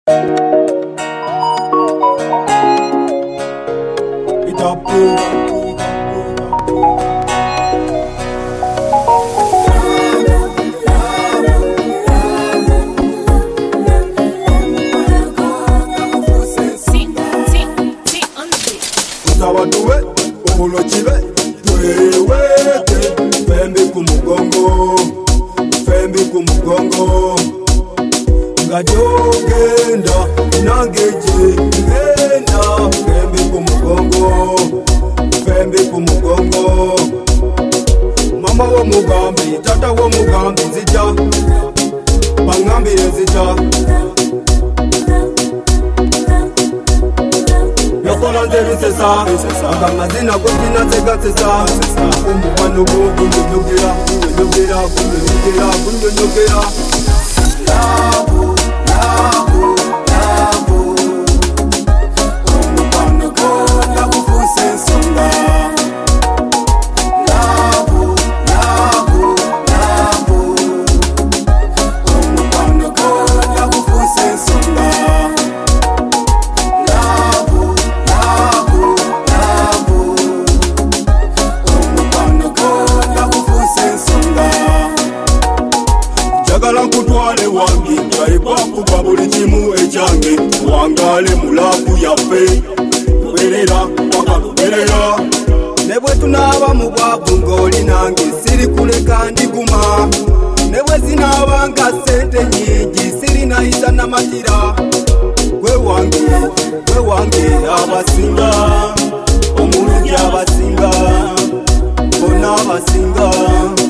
Utawaduwe, umulochiwe, tuwewete, fembi kumugongo, fembi kumugongo. Ngajogenda, nangeje, ngenda, fembi kumugongo, fembi kumugongo. Mama wo mugambi, tata wo mugambi, zija, bangambi zija. Yokola nzeri sesa, akamazina kutina zega sesa. Umubano go kunyogera, kunyogera, kunyogera, kunyogera. Labo, labo, labo. Umubano go nakufuse nsonga. Labo, labo, labo. Umubano go nakufuse nsonga. Jagala kutwale wangi, yalipwa kuba buli kimu echange. Wangale mulaku yafe, luberera, waka luberera. Nebwe tunaba mu bwavu ng'oli nange, siri kuleka ndiguma. Nebwe zinaba nga sente nyingi, siri nayita namatira. Gwe wange abasinga, omulungi abasinga, bona abasinga.